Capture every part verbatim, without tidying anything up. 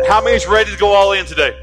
How many is ready to go all in today?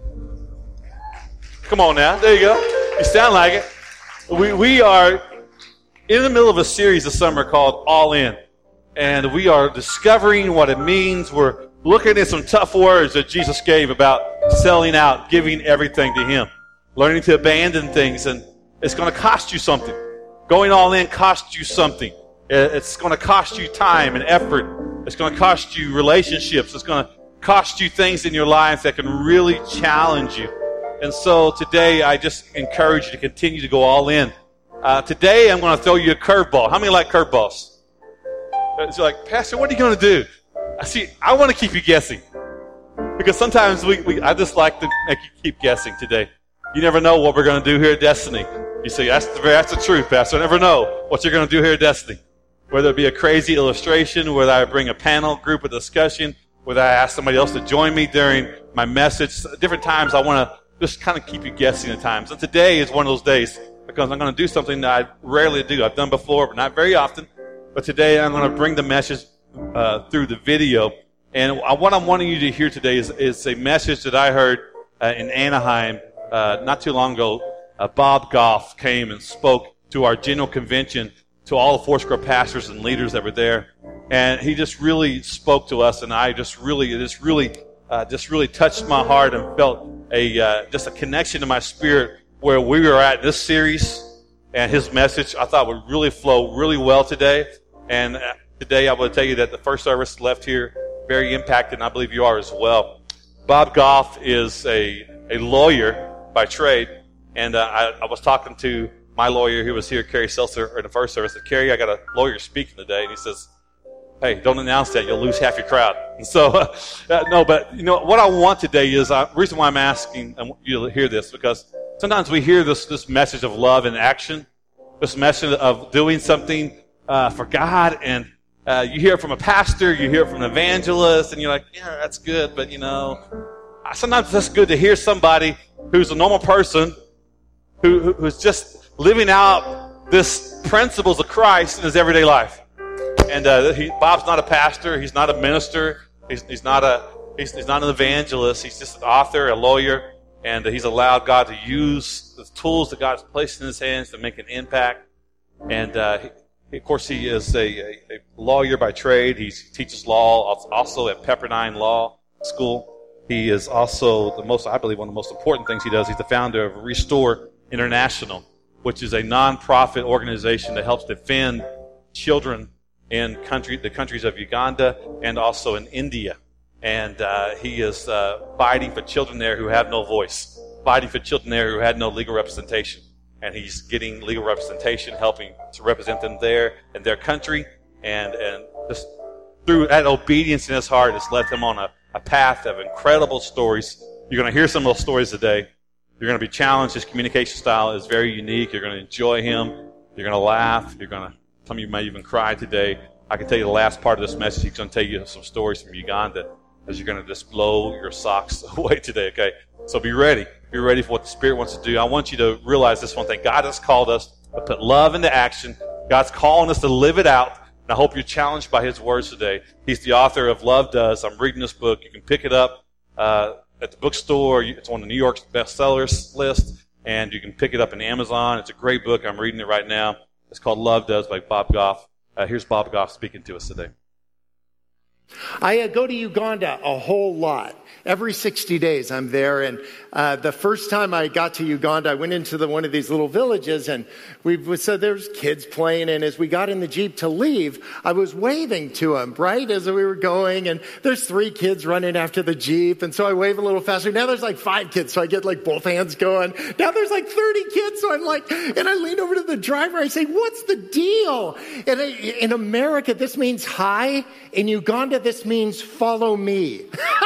Come on now. There you go. You sound like it. We we are in the middle of a series this summer called All In. And we are discovering what it means. We're looking at some tough words that Jesus gave about selling out, giving everything to Him, learning to abandon things. And it's going to cost you something. Going all in costs you something. It's going to cost you time and effort. It's going to cost you relationships. It's going to cost you things in your life that can really challenge you. And so today, I just encourage you to continue to go all in. Uh, today, I'm going to throw you a curveball. How many like curveballs? It's like, Pastor, what are you going to do? I see. I want to keep you guessing. Because sometimes we, we, I just like to make you keep guessing today. You never know what we're going to do here at Destiny. You say, that's the, that's the truth, Pastor. I never know what you're going to do here at Destiny. Whether it be a crazy illustration, whether I bring a panel group of discussion, whether I ask somebody else to join me during my message. Different times I want to just kind of keep you guessing at times. And today is one of those days because I'm going to do something that I rarely do. I've done before, but not very often. But today I'm going to bring the message uh, through the video. And what I'm wanting you to hear today is, is a message that I heard uh, in Anaheim uh, not too long ago. Uh, Bob Goff came and spoke to our general convention, to all the Foursquare pastors and leaders that were there. And he just really spoke to us, and I just really, it just really, uh, just really touched my heart and felt a uh, just a connection to my spirit where we were at this series, and his message I thought would really flow really well today. And uh, today I will tell you that the first service left here very impacted, and I believe you are as well. Bob Goff is a, a lawyer by trade, and uh, I, I was talking to my lawyer who was here, Kerry Seltzer, in the first service. I said, Kerry, I got a lawyer speaking today, and he says, hey, don't announce that. You'll lose half your crowd. And so, uh, uh, no, but, you know, what I want today is, uh, the reason why I'm asking I want you to hear this, because sometimes we hear this, this message of love in action, this message of doing something uh, for God, and uh, you hear it from a pastor, you hear it from an evangelist, and you're like, yeah, that's good, but, you know, sometimes it's good to hear somebody who's a normal person, who, who's just living out this principles of Christ in his everyday life. And uh, he, Bob's not a pastor. He's not a minister. He's, he's not a he's, he's not an evangelist. He's just an author, a lawyer, and uh, he's allowed God to use the tools that God's placed in his hands to make an impact. And uh, he, of course, he is a, a, a lawyer by trade. He teaches law also at Pepperdine Law School. He is also the most, I believe, one of the most important things he does. He's the founder of Restore International, which is a nonprofit organization that helps defend children in country, the countries of Uganda and also in India. And uh, he is uh, fighting for children there who have no voice, fighting for children there who had no legal representation. And he's getting legal representation, helping to represent them there in their country. And, and just through that obedience in his heart has led him on a, a path of incredible stories. You're going to hear some of those stories today. You're going to be challenged. His communication style is very unique. You're going to enjoy him. You're going to laugh. You're going to Some of you may even cry today. I can tell you the last part of this message. He's going to tell you some stories from Uganda as you're going to just blow your socks away today, okay? So be ready. Be ready for what the Spirit wants to do. I want you to realize this one thing. God has called us to put love into action. God's calling us to live it out. And I hope you're challenged by His words today. He's the author of Love Does. I'm reading this book. You can pick it up uh, at the bookstore. It's on the New York bestsellers list. And you can pick it up on Amazon. It's a great book. I'm reading it right now. It's called Love Does by Bob Goff. Uh, here's Bob Goff speaking to us today. I uh, go to Uganda a whole lot. Every sixty days I'm there. And uh, the first time I got to Uganda, I went into the, one of these little villages, and we so there's kids playing. And as we got in the Jeep to leave, I was waving to them, right, as we were going. And there's three kids running after the Jeep. And so I wave a little faster. Now there's like five kids, so I get like both hands going. Now there's like thirty kids, so I'm like, and I lean over to the driver. I say, what's the deal? And I, in America, this means hi. In Uganda, this means follow me.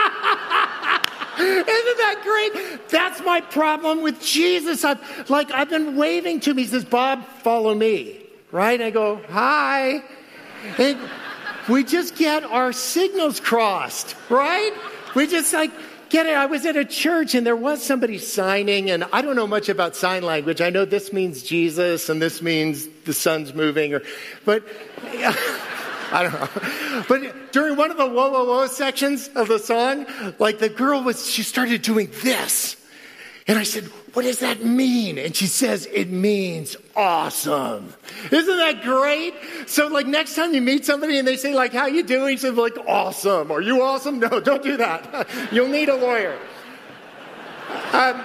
Isn't that great? That's my problem with Jesus. I've, like, I've been waving to him. He says, Bob, follow me. Right? I go, hi. And we just get our signals crossed, right? We just like get it. I was at a church and there was somebody signing, and I don't know much about sign language. I know this means Jesus and this means the sun's moving, or, but I don't know. But during one of the whoa, whoa, whoa sections of the song, like the girl was, she started doing this. And I said, what does that mean? And she says, it means awesome. Isn't that great? So like next time you meet somebody and they say like, how you doing? Say like, awesome. Are you awesome? No, don't do that. You'll need a lawyer. Um,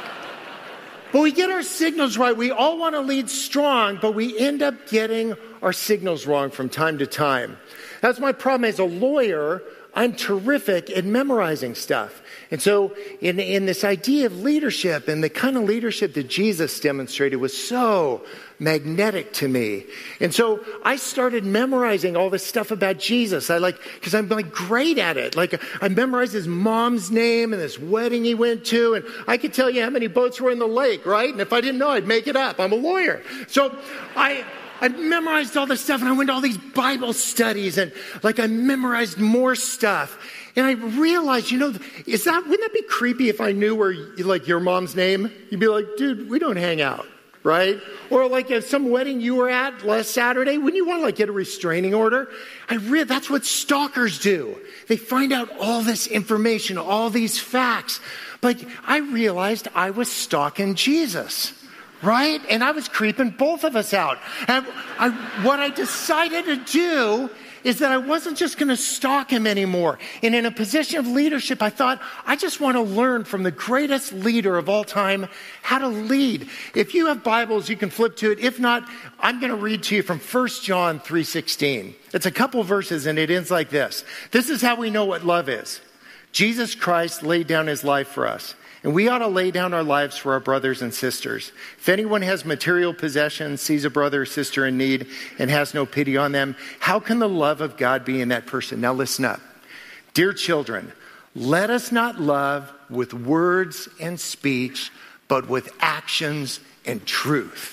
but we get our signals right. We all want to lead strong, but we end up getting our signals wrong from time to time. That's my problem as a lawyer. I'm terrific at memorizing stuff. And so in, in this idea of leadership and the kind of leadership that Jesus demonstrated was so magnetic to me. And so I started memorizing all this stuff about Jesus. I like, because I'm like great at it. Like I memorized his mom's name and this wedding he went to. And I could tell you how many boats were in the lake, right? And if I didn't know, I'd make it up. I'm a lawyer. So I... I memorized all this stuff and I went to all these Bible studies and like I memorized more stuff. And I realized, you know, is that, wouldn't that be creepy if I knew where like your mom's name? You'd be like, dude, we don't hang out, right? Or like at some wedding you were at last Saturday, wouldn't you want to like get a restraining order? I re- that's what stalkers do. They find out all this information, all these facts. But I realized I was stalking Jesus. Right? And I was creeping both of us out. And I, what I decided to do is that I wasn't just going to stalk him anymore. And in a position of leadership, I thought, I just want to learn from the greatest leader of all time how to lead. If you have Bibles, you can flip to it. If not, I'm going to read to you from First John three sixteen. It's a couple verses and it ends like this. This is how we know what love is. Jesus Christ laid down his life for us. And we ought to lay down our lives for our brothers and sisters. If anyone has material possessions, sees a brother or sister in need, and has no pity on them, how can the love of God be in that person? Now listen up. Dear children, let us not love with words and speech, but with actions and truth.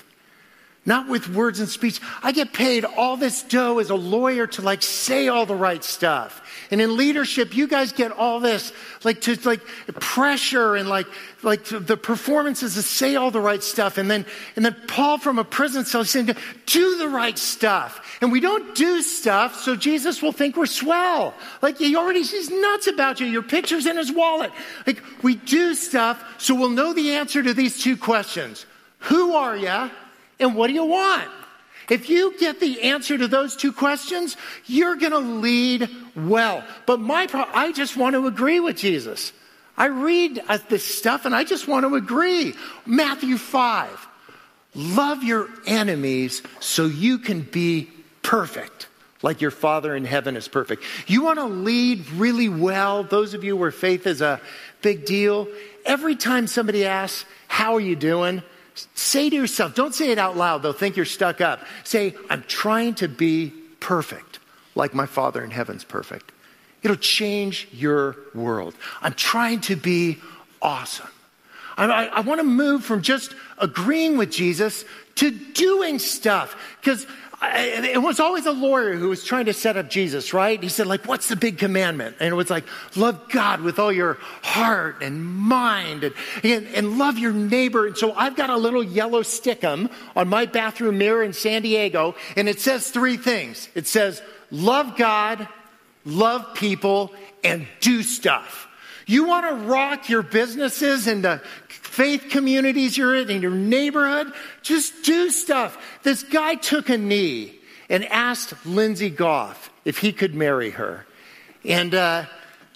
Not with words and speech. I get paid all this dough as a lawyer to like say all the right stuff. And in leadership, you guys get all this like to like pressure and like like the performances to say all the right stuff. And then and then Paul from a prison cell is saying, do the right stuff. And we don't do stuff so Jesus will think we're swell. Like he already he's nuts about you. Your picture's in his wallet. Like we do stuff so we'll know the answer to these two questions. Who are you? And what do you want? If you get the answer to those two questions, you're going to lead well. But my pro- I just want to agree with Jesus. I read uh, this stuff and I just want to agree. Matthew five. Love your enemies so you can be perfect, like your Father in heaven is perfect. You want to lead really well, those of you where faith is a big deal. Every time somebody asks, how are you doing? Say to yourself, don't say it out loud. They'll think you're stuck up. Say, I'm trying to be perfect, like my Father in heaven's perfect. It'll change your world. I'm trying to be awesome. I, I, I want to move from just agreeing with Jesus to doing stuff. Because it was always a lawyer who was trying to set up Jesus, right? He said, like, what's the big commandment? And it was like, love God with all your heart and mind and, and, and love your neighbor. And so I've got a little yellow stickum on my bathroom mirror in San Diego, and it says three things. It says, love God, love people, and do stuff. You want to rock your businesses and the faith communities you're in, in your neighborhood? Just do stuff. This guy took a knee and asked Lindsay Goff if he could marry her. And uh,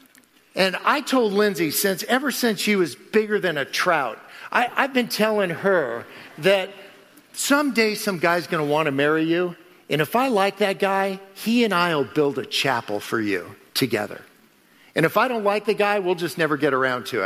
and I told Lindsay, since ever since she was bigger than a trout, I, I've been telling her that someday some guy's going to want to marry you. And if I like that guy, he and I will build a chapel for you together. And if I don't like the guy, we'll just never get around to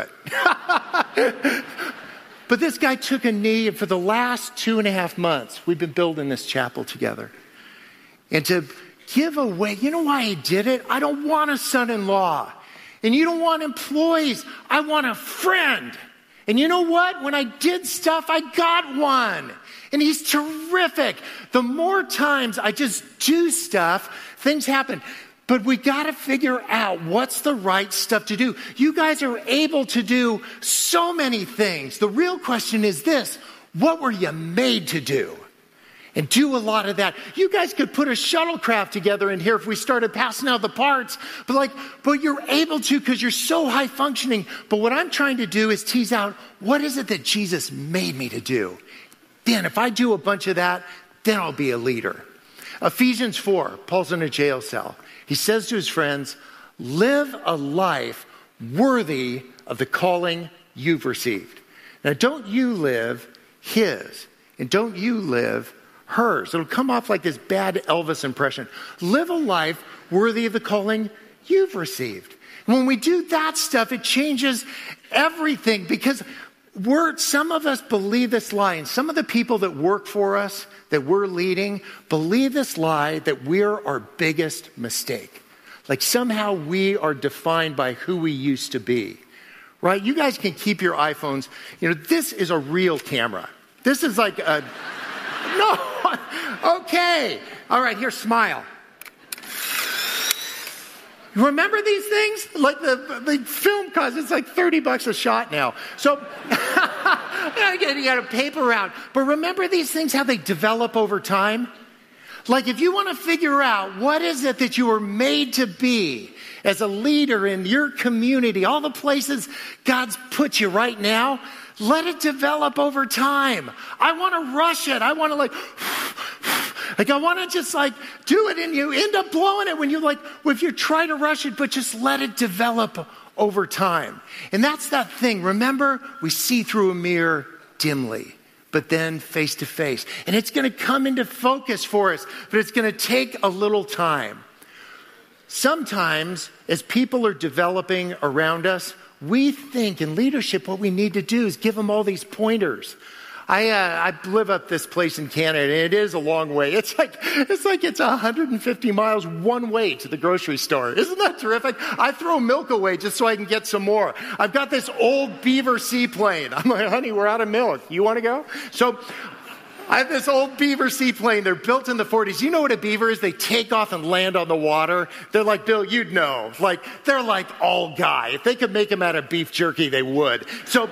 it. But this guy took a knee, and for the last two and a half months, we've been building this chapel together. And to give away, you know why he did it? I don't want a son-in-law. And you don't want employees. I want a friend. And you know what? When I did stuff, I got one. And he's terrific. The more times I just do stuff, things happen. But we got to figure out what's the right stuff to do. You guys are able to do so many things. The real question is this: what were you made to do? and do a lot of that. You guys could put a shuttlecraft together in here if we started passing out the parts. But like, but you're able to because you're so high functioning. But what I'm trying to do is tease out, what is it that Jesus made me to do? Then if I do a bunch of that, then I'll be a leader. Ephesians four, Paul's in a jail cell. He says to his friends, live a life worthy of the calling you've received. Now, don't you live his, and don't you live hers. It'll come off like this bad Elvis impression. Live a life worthy of the calling you've received. And when we do that stuff, it changes everything because we're, some of us believe this lie, and some of the people that work for us, that we're leading, believe this lie that we're our biggest mistake. Like somehow we are defined by who we used to be, right? You guys can keep your iPhones. You know, this is a real camera. This is like a, no, okay. All right, here, smile. Remember these things? Like the, the film costs, it's like thirty bucks a shot now. So, you got a paper route. But remember these things, how they develop over time? Like if you want to figure out what is it that you were made to be as a leader in your community, all the places God's put you right now, let it develop over time. I want to rush it. I want to like, like I want to just like do it and you end up blowing it when you like, if you try to rush it, but just let it develop over time. And that's that thing. Remember, we see through a mirror dimly, but then face to face. And it's going to come into focus for us, but it's going to take a little time. Sometimes as people are developing around us, we think in leadership what we need to do is give them all these pointers. I uh, I live up this place in Canada, and it is a long way. It's like it's like it's one hundred fifty miles one way to the grocery store. Isn't that terrific? I throw milk away just so I can get some more. I've got this old Beaver seaplane. I'm like, honey, we're out of milk. You want to go? So I have this old Beaver seaplane. They're built in the forties. You know what a Beaver is? They take off and land on the water. They're like, Bill, you'd know. Like, they're like all guy. If they could make them out of beef jerky, they would. So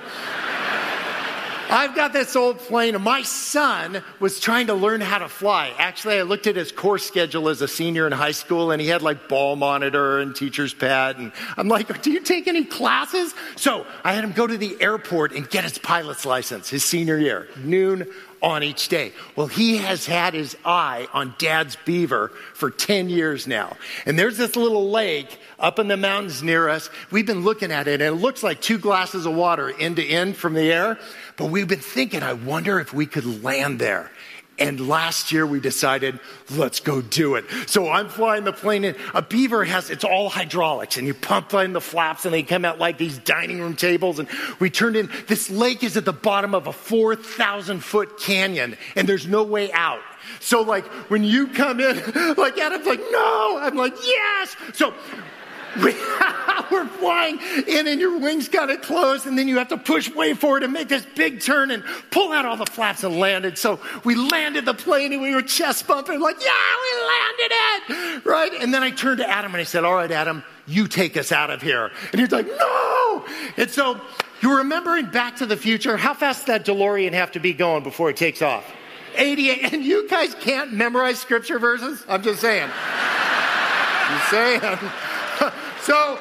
I've got this old plane, and my son was trying to learn how to fly. Actually, I looked at his course schedule as a senior in high school, and he had like ball monitor and teacher's pad. And I'm like, do you take any classes? So I had him go to the airport and get his pilot's license his senior year, noon on each day. Well, he has had his eye on Dad's Beaver for ten years now. And there's this little lake up in the mountains near us. We've been looking at it, and it looks like two glasses of water end to end from the air. But we've been thinking, I wonder if we could land there. And last year we decided, let's go do it. So I'm flying the plane in. A Beaver has, it's all hydraulics, and you pump in the flaps and they come out like these dining room tables. And we turned in, this lake is at the bottom of a four thousand foot canyon, and there's no way out. So like when you come in, like Adam's like, no, I'm like, yes. So we, we're flying in, and your wings got to close, and then you have to push way forward and make this big turn and pull out all the flaps and landed. So we landed the plane, and we were chest bumping like, yeah, we landed it, right? And then I turned to Adam, and I said, all right, Adam, you take us out of here. And he's like, no! And so you remember in Back to the Future, how fast does that DeLorean have to be going before it takes off? eighty-eight. And you guys can't memorize scripture verses? I'm just saying. Just saying. So,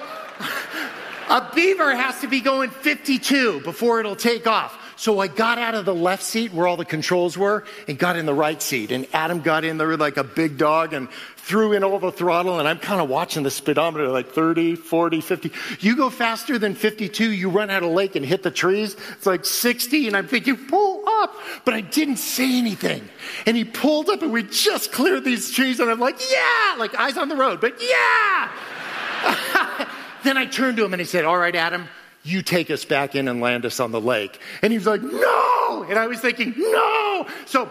a Beaver has to be going fifty-two before it'll take off. So I got out of the left seat where all the controls were and got in the right seat. And Adam got in there like a big dog and threw in all the throttle. And I'm kind of watching the speedometer like thirty, forty, fifty. You go faster than fifty-two, you run out of lake and hit the trees. It's like sixty, and I'm thinking, pull up. But I didn't say anything. And he pulled up, and we just cleared these trees. And I'm like, yeah, like eyes on the road, but yeah. Then I turned to him and he said, all right, Adam, you take us back in and land us on the lake. And he was like, no. And I was thinking, no. So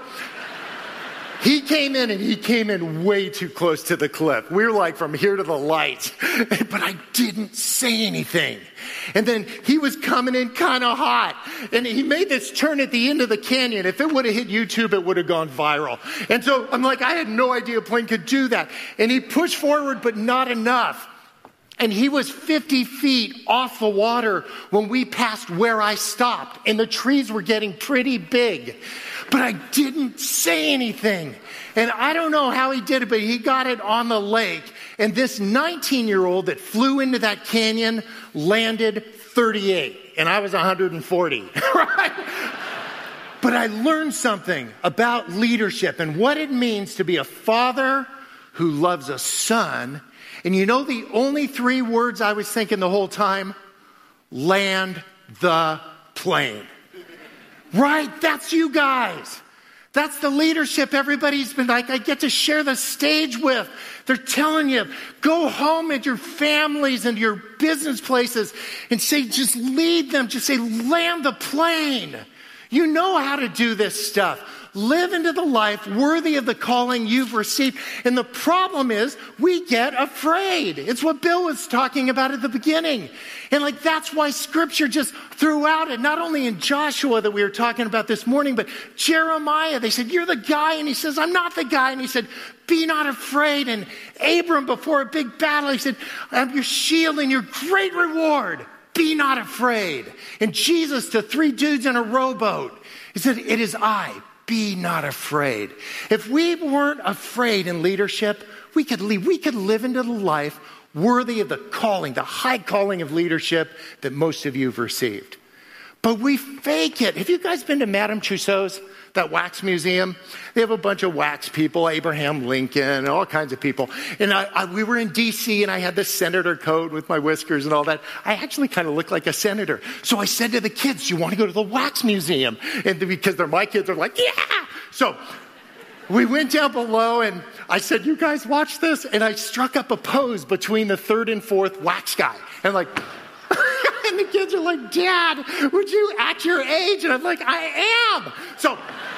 he came in, and he came in way too close to the cliff. We were like from here to the light. But I didn't say anything. And then he was coming in kind of hot. And he made this turn at the end of the canyon. If it would have hit YouTube, it would have gone viral. And so I'm like, I had no idea a plane could do that. And he pushed forward, but not enough. And he was fifty feet off the water when we passed where I stopped. And the trees were getting pretty big. But I didn't say anything. And I don't know how he did it, but he got it on the lake. And this nineteen-year-old that flew into that canyon landed thirty-eight. And I was one hundred forty, right? But I learned something about leadership and what it means to be a father who loves a son. And you know the only three words I was thinking the whole time? Land the plane. Right? That's you guys. That's the leadership everybody's been like, I get to share the stage with. They're telling you, go home at your families and your business places and say, just lead them. Just say, land the plane. You know how to do this stuff. Live into the life worthy of the calling you've received. And the problem is we get afraid. It's what Bill was talking about at the beginning. And like, that's why scripture just threw out it, not only in Joshua that we were talking about this morning, but Jeremiah. They said, you're the guy. And he says, I'm not the guy. And he said, be not afraid. And Abram, before a big battle, he said, I'm your shield and your great reward. Be not afraid. And Jesus to three dudes in a rowboat, he said, it is I. Be not afraid. If we weren't afraid in leadership, we could leave, we could live into the life worthy of the calling, the high calling of leadership that most of you have received. But we fake it. Have you guys been to Madame Tussauds, that wax museum? They have a bunch of wax people, Abraham Lincoln, and all kinds of people. And I, I, we were in D C and I had this senator coat with my whiskers and all that. I actually kind of looked like a senator. So I said to the kids, do you want to go to the wax museum? And because they're my kids, are like, yeah. So we went down below and I said, you guys watch this? And I struck up a pose between the third and fourth wax guy. And like, and the kids are like, Dad, would you at your age? And I'm like, I am. So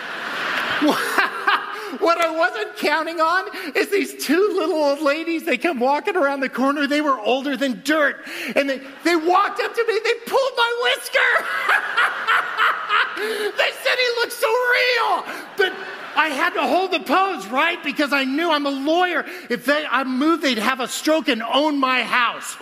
what I wasn't counting on is these two little old ladies. They come walking around the corner. They were older than dirt. And they, they walked up to me. They pulled my whisker. They said he looked so real. But I had to hold the pose, right? Because I knew I'm a lawyer. If they, I moved, they'd have a stroke and own my house.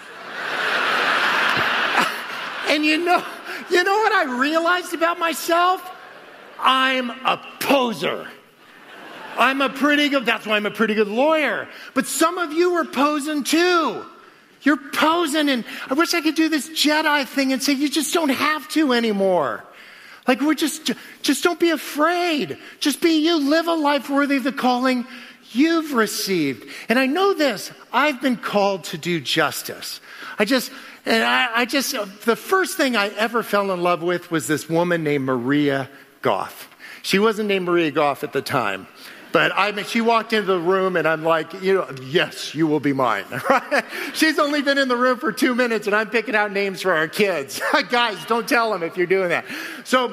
And you know, you know what I realized about myself? I'm a poser. I'm a pretty good, that's why I'm a pretty good lawyer. But some of you are posing too. You're posing, and I wish I could do this Jedi thing and say, you just don't have to anymore. Like, we're just, just don't be afraid. Just be you. Live a life worthy of the calling you've received. And I know this, I've been called to do justice. I just, and I, I just, the first thing I ever fell in love with was this woman named Maria Goff. She wasn't named Maria Goff at the time. But I mean, she walked into the room and I'm like, you know, yes, you will be mine. Right? She's only been in the room for two minutes and I'm picking out names for our kids. Guys, don't tell them if you're doing that. So,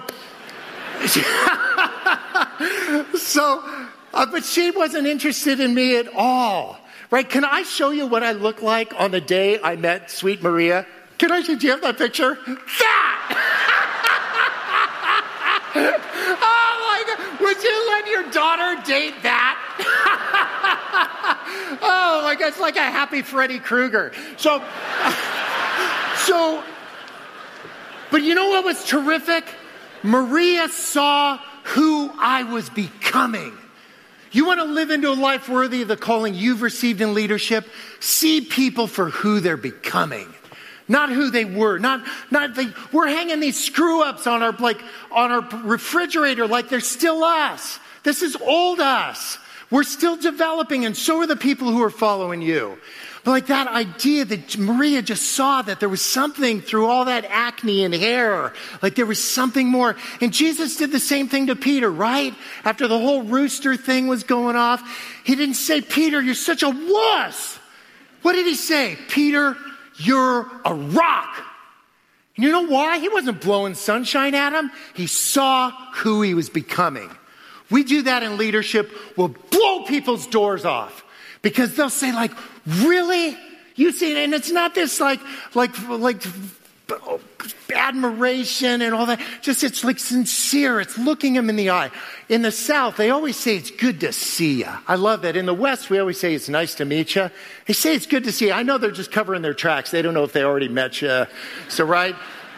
so, uh, but she wasn't interested in me at all. Right? Can I show you what I look like on the day I met Sweet Maria? Can I, do you have that picture? That! Oh my God. Would you let your daughter date that? Oh my God, it's like a happy Freddy Krueger. So, so, but you know what was terrific? Maria saw who I was becoming. You want to live into a life worthy of the calling you've received in leadership? See people for who they're becoming. Not who they were. Not, not the, we're hanging these screw ups on our, like, on our refrigerator like they're still us. This is old us. We're still developing, and so are the people who are following you. But like that idea that Maria just saw that there was something through all that acne and hair, like there was something more. And Jesus did the same thing to Peter, right? After the whole rooster thing was going off, he didn't say, Peter, you're such a wuss. What did he say? Peter, you're a rock. And you know why? He wasn't blowing sunshine at him. He saw who he was becoming. We do that in leadership. We'll blow people's doors off because they'll say like, really? You see, and it's not this like, like, like admiration and all that. Just, it's like sincere. It's looking them in the eye. In the South, they always say it's good to see you. I love that. In the West, we always say it's nice to meet you. They say it's good to see you. I know they're just covering their tracks. They don't know if they already met you. So, right?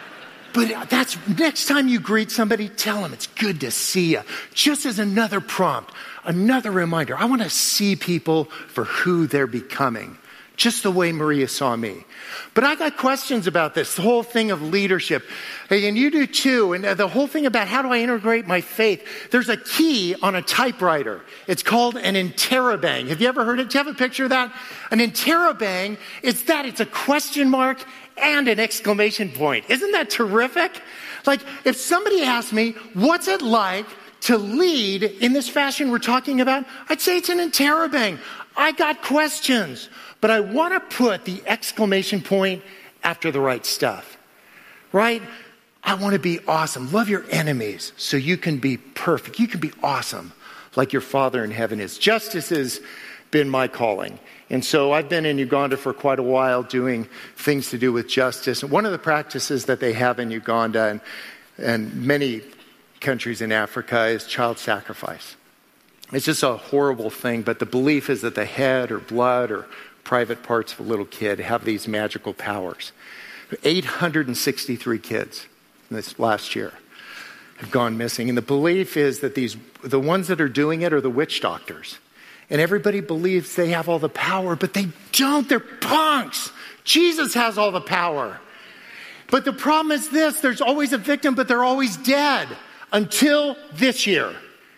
But that's next time you greet somebody, tell them it's good to see you. Just as another prompt, another reminder. I want to see people for who they're becoming, just the way Maria saw me. But I got questions about this, the whole thing of leadership. And you do too. And the whole thing about how do I integrate my faith? There's a key on a typewriter. It's called an interrobang. Have you ever heard it? Do you have a picture of that? An interrobang, it's that. It's a question mark and an exclamation point. Isn't that terrific? Like, if somebody asked me, what's it like to lead in this fashion we're talking about? I'd say it's an interrobang. I got questions, but I want to put the exclamation point after the right stuff, right? I want to be awesome. Love your enemies so you can be perfect. You can be awesome like your Father in heaven is. Justice has been my calling. And so I've been in Uganda for quite a while doing things to do with justice. And one of the practices that they have in Uganda and, and many countries in Africa is child sacrifice. It's just a horrible thing, but the belief is that the head or blood or private parts of a little kid have these magical powers. eight hundred sixty-three kids this last year have gone missing. And the belief is that these the ones that are doing it are the witch doctors. And everybody believes they have all the power, but they don't. They're punks. Jesus has all the power. But the problem is this, there's always a victim, but they're always dead until this year.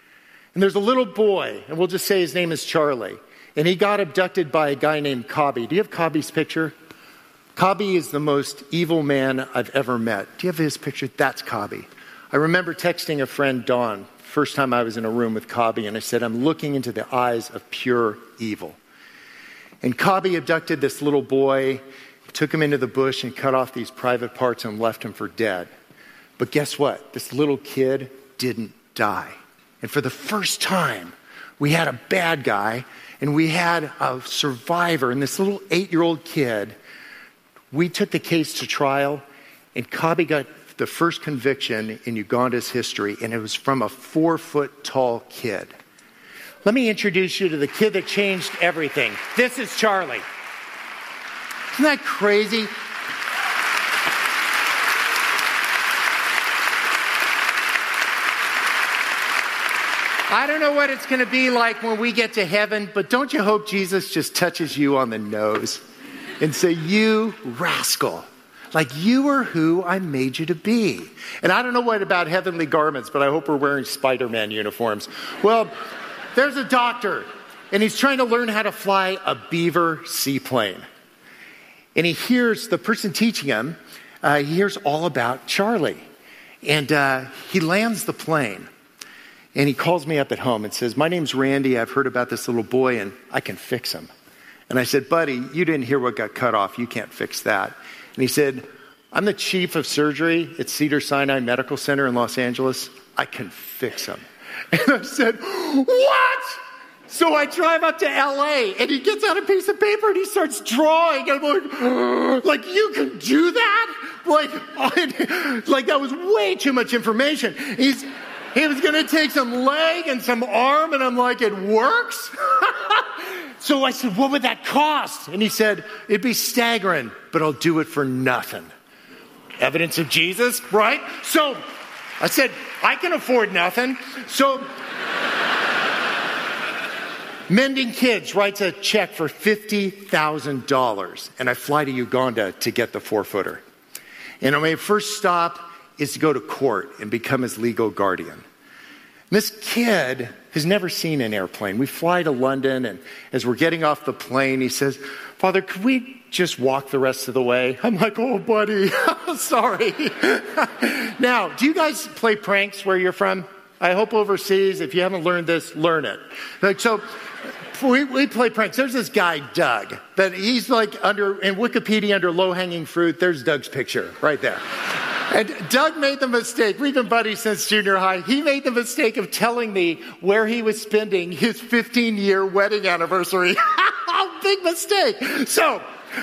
And there's a little boy, and we'll just say his name is Charlie. And he got abducted by a guy named Kabi. Do you have Kabi's picture? Kabi is the most evil man I've ever met. Do you have his picture? That's Kabi. I remember texting a friend, Dawn, first time I was in a room with Kabi, and I said, I'm looking into the eyes of pure evil. And Kabi abducted this little boy, took him into the bush and cut off these private parts and left him for dead. But guess what? This little kid didn't die. And for the first time, we had a bad guy and we had a survivor. And this little eight-year-old kid, we took the case to trial, and Kabi got the first conviction in Uganda's history, and it was from a four-foot-tall kid. Let me introduce you to the kid that changed everything. This is Charlie. Isn't that crazy? I don't know what it's going to be like when we get to heaven, but don't you hope Jesus just touches you on the nose and say, you rascal. Like, you are who I made you to be. And I don't know what about heavenly garments, but I hope we're wearing Spider-Man uniforms. Well, there's a doctor, and he's trying to learn how to fly a Beaver seaplane. And he hears, the person teaching him, uh, he hears all about Charlie. And uh, he lands the plane. And he calls me up at home and says, my name's Randy. I've heard about this little boy, and I can fix him. And I said, buddy, you didn't hear what got cut off. You can't fix that. And he said, I'm the chief of surgery at Cedars-Sinai Medical Center in Los Angeles. I can fix him. And I said, what? So I drive up to L A, and he gets out a piece of paper, and he starts drawing. I'm like, like, you can do that? Like, I, like that was way too much information. He's, he was going to take some leg and some arm, and I'm like, it works? So I said, what would that cost? And he said, it'd be staggering, but I'll do it for nothing. Evidence of Jesus, right? So I said, I can afford nothing. So Mending Kids writes a check for fifty thousand dollars, and I fly to Uganda to get the four-footer. And my first stop is to go to court and become his legal guardian. This kid has never seen an airplane. We fly to London, and as we're getting off the plane, he says, Father, could we just walk the rest of the way? I'm like, oh, buddy, sorry. Now, do you guys play pranks where you're from? I hope overseas, if you haven't learned this, learn it. Like, so we, we play pranks. There's this guy, Doug, that he's like under, in Wikipedia under low-hanging fruit, there's Doug's picture right there. And Doug made the mistake, we've been buddies since junior high, he made the mistake of telling me where he was spending his fifteen-year wedding anniversary. Big mistake. So,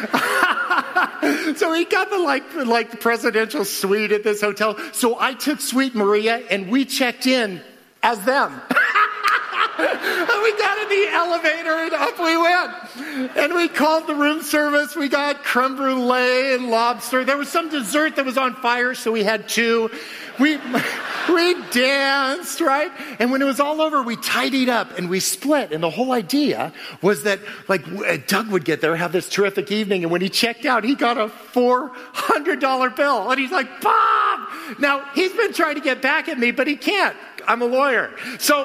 so he got the like, like the presidential suite at this hotel. So I took Sweet Maria and we checked in as them. And we got in the elevator and up we went. And we called the room service. We got creme brulee and lobster. There was some dessert that was on fire, so we had two. We we danced, right? And when it was all over, we tidied up and we split. And the whole idea was that, like, Doug would get there, have this terrific evening, and when he checked out, he got a four hundred dollars bill. And he's like, Bob! Now, he's been trying to get back at me, but he can't. I'm a lawyer. So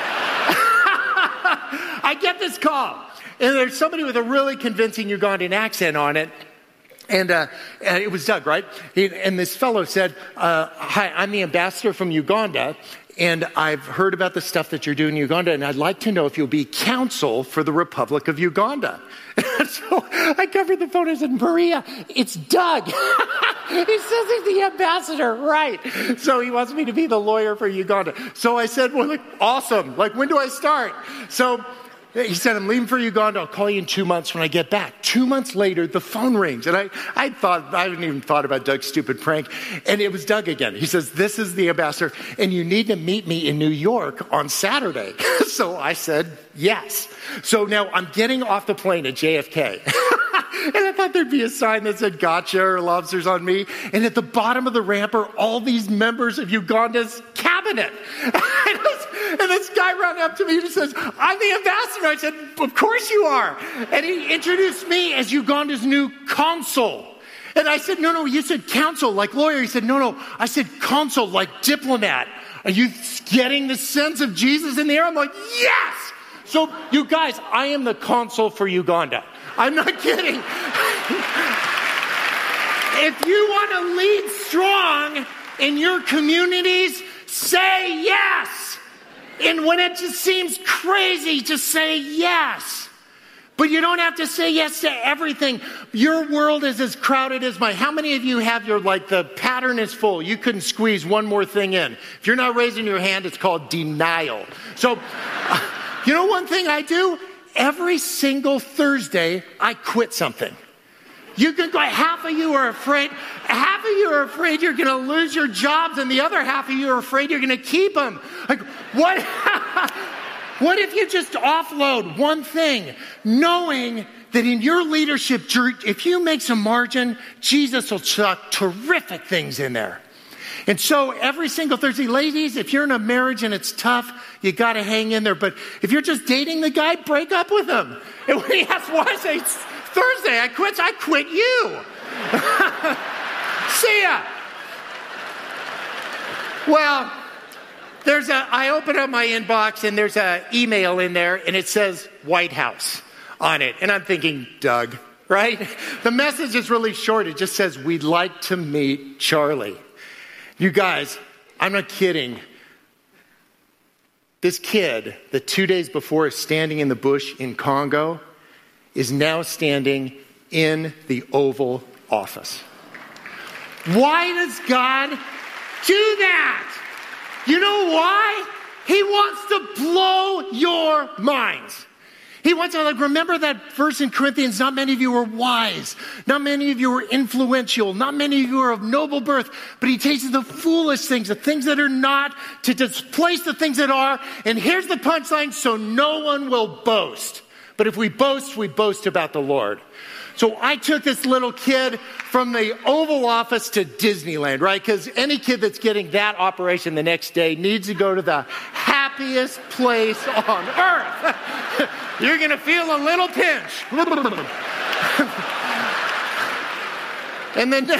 I get this call, and there's somebody with a really convincing Ugandan accent on it. And, uh, and it was Doug, right? He, and this fellow said, uh, hi, I'm the ambassador from Uganda, and I've heard about the stuff that you're doing in Uganda, and I'd like to know if you'll be counsel for the Republic of Uganda. So I covered the phone and said, Maria, it's Doug. He says he's the ambassador, right? So he wants me to be the lawyer for Uganda. So I said, well, like, awesome. Like, when do I start? So he said, I'm leaving for Uganda. I'll call you in two months when I get back. Two months later, the phone rings. And I, I thought, I hadn't even thought about Doug's stupid prank. And it was Doug again. He says, this is the ambassador, and you need to meet me in New York on Saturday. So I said, yes. So now I'm getting off the plane at J F K. And I thought there'd be a sign that said, gotcha, or lobsters on me. And at the bottom of the ramp are all these members of Uganda's cabinet. And this guy ran up to me and he says, I'm the ambassador. I said, of course you are. And he introduced me as Uganda's new consul. And I said, no, no, you said counsel, like lawyer. He said, no, no, I said consul, like diplomat. Are you getting the sense of Jesus in the air? I'm like, yes. So you guys, I am the consul for Uganda. I'm not kidding. If you want to lead strong in your communities, say yes. And when it just seems crazy, just say yes. But you don't have to say yes to everything. Your world is as crowded as mine. How many of you have your, like, the pattern is full? You couldn't squeeze one more thing in. If you're not raising your hand, it's called denial. So, uh, you know one thing I do? Every single Thursday, I quit something. You can go, half of you are afraid, half of you are afraid you're going to lose your jobs, and the other half of you are afraid you're going to keep them. Like, what? What if you just offload one thing, knowing that in your leadership, if you make some margin, Jesus will chuck terrific things in there. And so every single Thursday, ladies, if you're in a marriage and it's tough, you got to hang in there. But if you're just dating the guy, break up with him. And when he asks why, I say, Thursday, I quit, I quit you. See ya. Well, there's a, I open up my inbox and there's an email in there and it says White House on it. And I'm thinking, Doug, right? The message is really short. It just says, we'd like to meet Charlie. You guys, I'm not kidding. This kid that two days before is standing in the bush in Congo is now standing in the Oval Office. Why does God do that? You know why? He wants to blow your minds. He wants to, like, remember that verse in Corinthians, not many of you are wise. Not many of you are influential. Not many of you are of noble birth. But he takes the foolish things, the things that are not, to displace the things that are. And here's the punchline, so no one will boast. But if we boast, we boast about the Lord. So I took this little kid from the Oval Office to Disneyland, right? Because any kid that's getting that operation the next day needs to go to the happiest place on earth. You're going to feel a little pinch. And then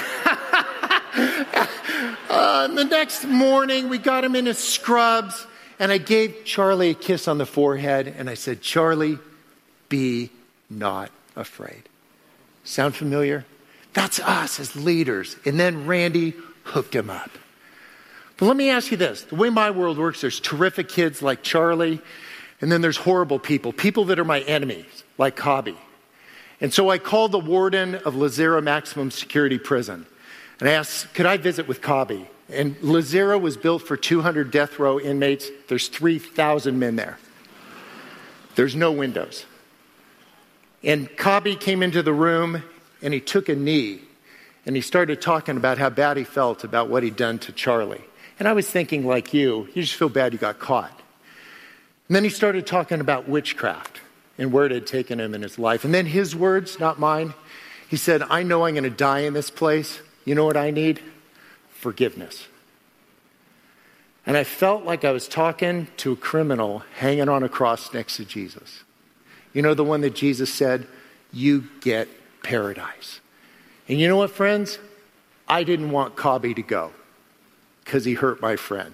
uh, the next morning, we got him in his scrubs, and I gave Charlie a kiss on the forehead, and I said, Charlie, be not afraid. Sound familiar? That's us as leaders. And then Randy hooked him up. But let me ask you this. The way my world works, there's terrific kids like Charlie, and then there's horrible people, people that are my enemies, like Kabi. And so I called the warden of Lizera Maximum Security Prison, and I asked, could I visit with Kabi? And Lizera was built for two hundred death row inmates. There's three thousand men there. There's no windows. And Kabi came into the room, and he took a knee, and he started talking about how bad he felt about what he'd done to Charlie. And I was thinking, like you, you just feel bad you got caught. And then he started talking about witchcraft and where it had taken him in his life. And then his words, not mine, he said, I know I'm going to die in this place. You know what I need? Forgiveness. And I felt like I was talking to a criminal hanging on a cross next to Jesus. You know, the one that Jesus said, you get paradise. And you know what, friends? I didn't want Cobby to go because he hurt my friend.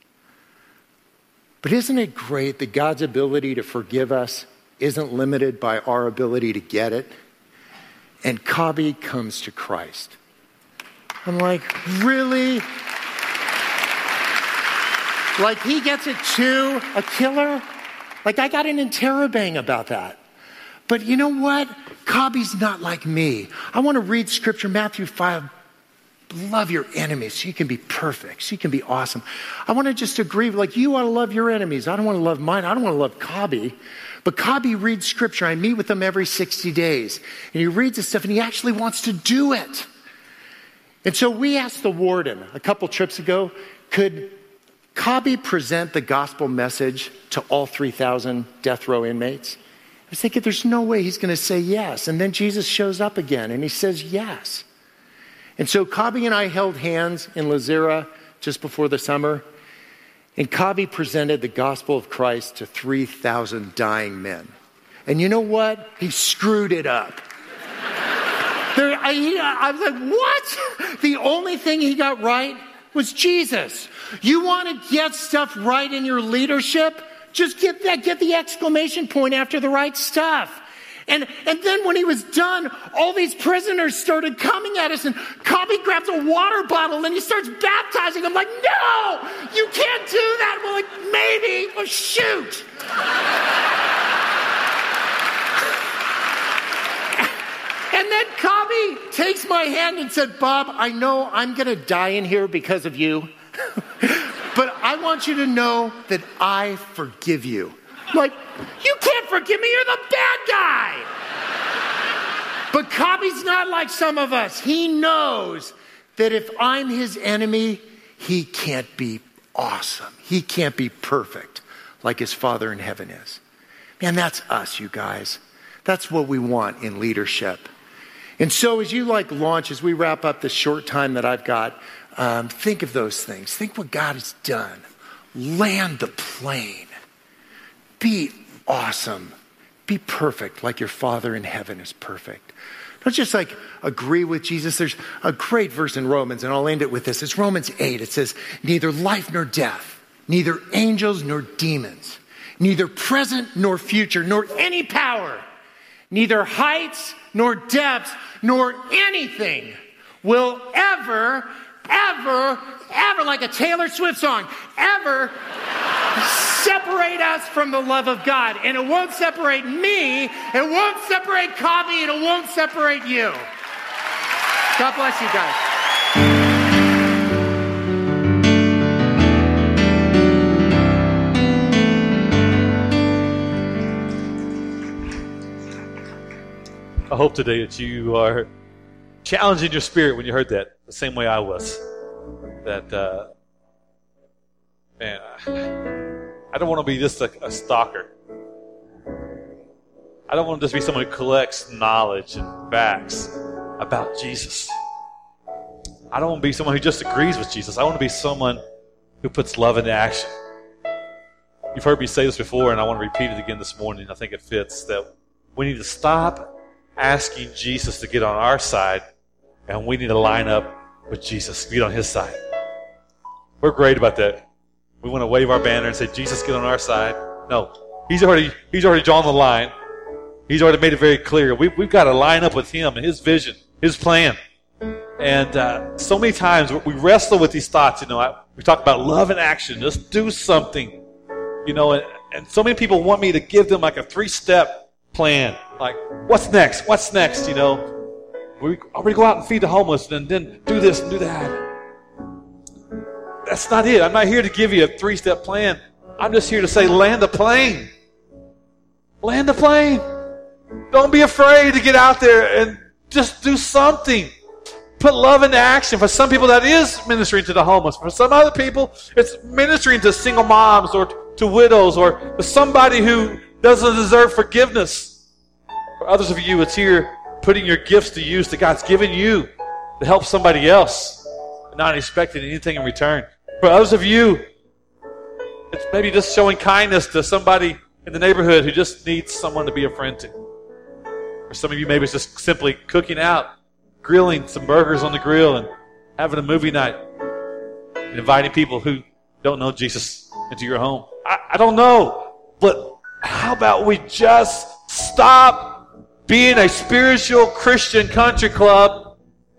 But isn't it great that God's ability to forgive us isn't limited by our ability to get it? And Cobby comes to Christ. I'm like, really? Like he gets it too, a killer? Like I got an interrobang about that. But you know what? Cobby's not like me. I want to read scripture, Matthew five. Love your enemies so you can be perfect, so you can be awesome. I want to just agree, like you ought to love your enemies. I don't want to love mine. I don't want to love Cobby. But Cobby reads scripture. I meet with him every sixty days. And he reads this stuff and he actually wants to do it. And so we asked the warden a couple trips ago, could Cobby present the gospel message to all three thousand death row inmates? I was thinking, there's no way he's going to say yes. And then Jesus shows up again and he says yes. And so Cobby and I held hands in Lizera just before the summer. And Cobby presented the gospel of Christ to three thousand dying men. And you know what? He screwed it up. There, I, he, I was like, what? The only thing he got right was Jesus. You want to get stuff right in your leadership? Just get that, get the exclamation point after the right stuff. And, and then when he was done, all these prisoners started coming at us, and Cobby grabs a water bottle and he starts baptizing. I'm like, no, you can't do that. We're like, maybe, oh, shoot. And then Cobby takes my hand and said, Bob, I know I'm going to die in here because of you, but I want you to know that I forgive you. I'm like, you can't forgive me, you're the bad guy. But Cobby's not like some of us. He knows that if I'm his enemy, he can't be awesome. He can't be perfect like his Father in heaven is. Man, that's us, you guys. That's what we want in leadership. And so as you like launch, as we wrap up this short time that I've got, um, think of those things. Think what God has done. Land the plane. Be awesome. Be perfect like your Father in heaven is perfect. Don't just like agree with Jesus. There's a great verse in Romans, and I'll end it with this. It's Romans eight. It says, neither life nor death, neither angels nor demons, neither present nor future, nor any power, neither heights nor depths, nor anything will ever, ever, ever, like a Taylor Swift song, ever separate us from the love of God. And it won't separate me, it won't separate Cobby, and it won't separate you. God bless you guys. I hope today that you are challenging your spirit when you heard that, the same way I was. That, uh, man, I don't want to be just a, a stalker. I don't want to just be someone who collects knowledge and facts about Jesus. I don't want to be someone who just agrees with Jesus. I want to be someone who puts love into action. You've heard me say this before, and I want to repeat it again this morning. I think it fits that we need to stop asking Jesus to get on our side, and we need to line up with Jesus, get on his side. We're great about that. We want to wave our banner and say, Jesus, get on our side. No, he's already he's already drawn the line. He's already made it very clear. We, we've got to line up with him and his vision, his plan. And uh, so many times we wrestle with these thoughts. You know, I, we talk about love and action. Just do something. You know, and, and so many people want me to give them like a three-step plan. Like, what's next? What's next? You know, we already go out and feed the homeless and then do this and do that. That's not it. I'm not here to give you a three-step plan. I'm just here to say, land the plane. Land the plane. Don't be afraid to get out there and just do something. Put love into action. For some people, that is ministering to the homeless. For some other people, it's ministering to single moms or to widows or to somebody who doesn't deserve forgiveness. For others of you, it's here putting your gifts to use that God's given you to help somebody else and not expecting anything in return. For others of you, it's maybe just showing kindness to somebody in the neighborhood who just needs someone to be a friend to. For some of you, maybe it's just simply cooking out, grilling some burgers on the grill and having a movie night and inviting people who don't know Jesus into your home. I, I don't know, but how about we just stop being a spiritual Christian country club?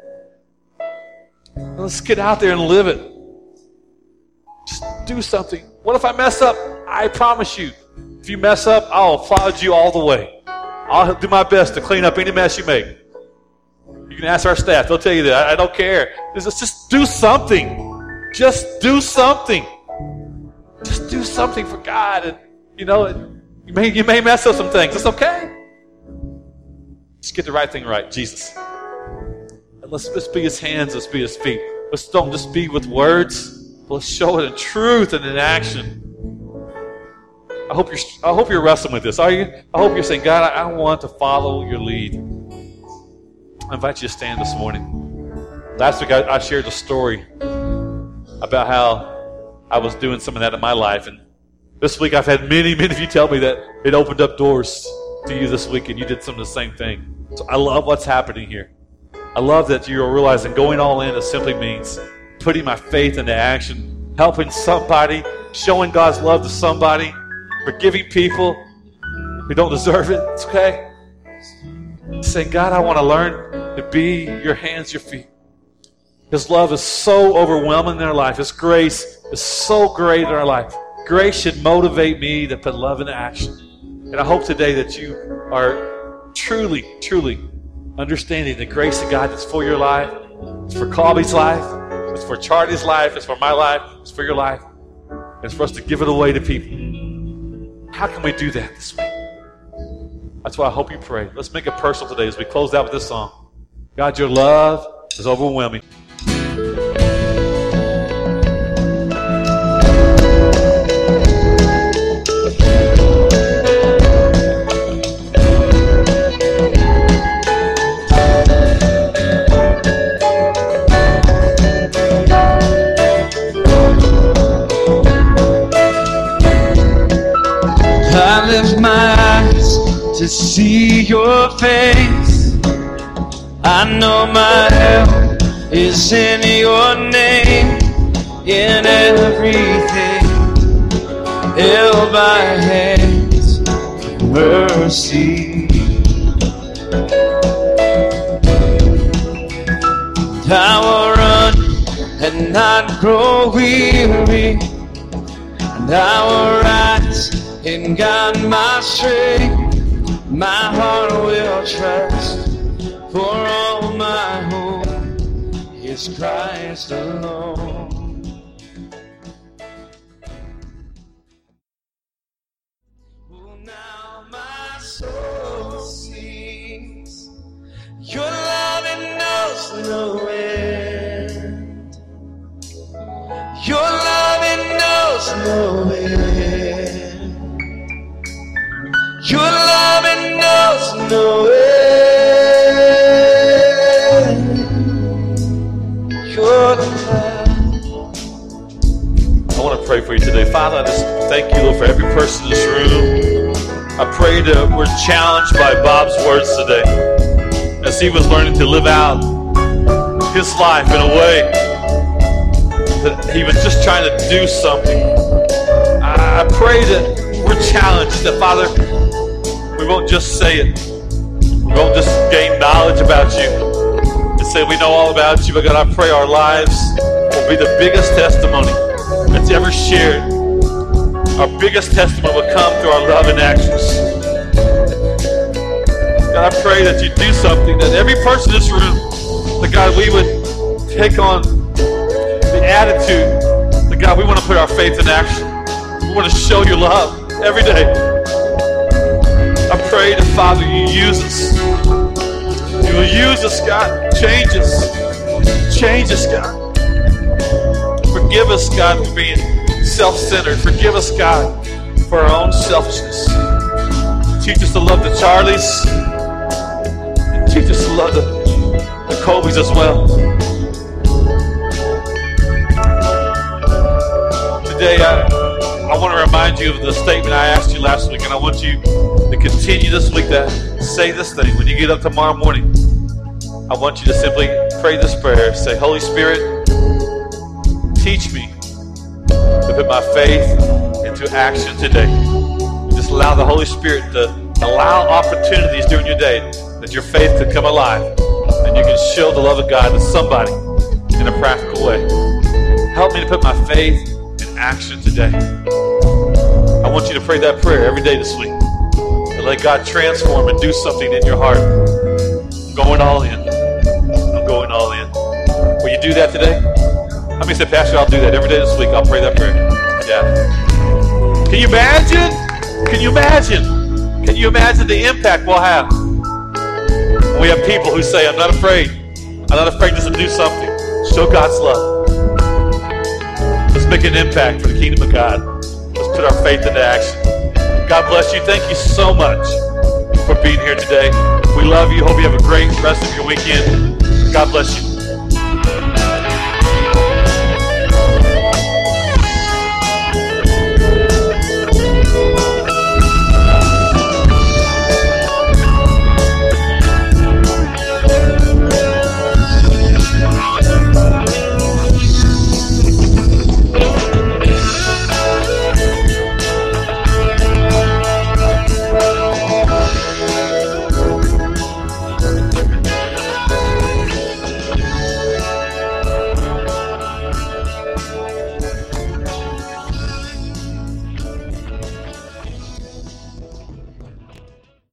Let's get out there and live it. Just do something. What if I mess up? I promise you, if you mess up, I'll applaud you all the way. I'll do my best to clean up any mess you make. You can ask our staff. They'll tell you that. I, I don't care. Just, just do something. Just do something. Just do something for God. And, you know, you may, you may mess up some things. It's okay. Just get the right thing right. Jesus. And let's, let's be his hands. Let's be his feet. Let's don't just be with words. But let's show it in truth and in action. I hope you're, I hope you're wrestling with this. Are you? I hope you're saying, God, I, I want to follow your lead. I invite you to stand this morning. Last week I, I shared a story about how I was doing some of that in my life. And this week I've had many, many of you tell me that it opened up doors to you this week and you did some of the same thing. So I love what's happening here. I love that you're realizing going all in, it simply means putting my faith into action, helping somebody, showing God's love to somebody, forgiving people who don't deserve it. It's okay. Saying, God, I want to learn to be your hands, your feet. His love is so overwhelming in our life. His grace is so great in our life. Grace should motivate me to put love into action. And I hope today that you are truly, truly understanding the grace of God that's for your life. It's for Colby's life. It's for Charlie's life. It's for my life. It's for your life. It's for us to give it away to people. How can we do that this week? That's why I hope you pray. Let's make it personal today as we close out with this song. God, your love is overwhelming. I lift my eyes to see your face. I know my help is in your name. In everything held by hands of mercy. And I will run and not grow weary, and I will rise in God my strength. My heart will trust, for all my hope is Christ alone. Oh, now my soul sings, your love knows no end. Your love knows no end. Your love knows no end. Your love. I want to pray for you today. Father, I just thank you, Lord, for every person in this room. I pray that we're challenged by Bob's words today as he was learning to live out his life in a way that he was just trying to do something. I pray that we're challenged, that, Father, we won't just say it. We won't just gain knowledge about you and say we know all about you. But God, I pray our lives will be the biggest testimony that's ever shared. Our biggest testimony will come through our love and actions. God, I pray that you do something, that every person in this room, that God, we would take on the attitude that God, we want to put our faith in action. We want to show your love every day. I pray that, Father, you use us. You will use us, God. Change us. Change us, God. Forgive us, God, for being self-centered. Forgive us, God, for our own selfishness. Teach us to love the Charlies. And teach us to love the, the Colbys as well. Today, I, I want to remind you of the statement I asked you last week, and I want you to continue this week to say this thing. When you get up tomorrow morning, I want you to simply pray this prayer. Say, Holy Spirit, teach me to put my faith into action today. Just allow the Holy Spirit to allow opportunities during your day that your faith could come alive and you can show the love of God to somebody in a practical way. Help me to put my faith in action today. I want you to pray that prayer every day this week and let God transform and do something in your heart. I'm going all in. I'm going all in. Will you do that today? How many say, Pastor, I'll do that every day this week. I'll pray that prayer. Yeah. Can you imagine? Can you imagine? Can you imagine the impact we'll have? We have people who say, I'm not afraid. I'm not afraid just to do something. Show God's love. Let's make an impact for the kingdom of God. Let's put our faith into action. God bless you. Thank you so much for being here today. We love you. Hope you have a great rest of your weekend. God bless you.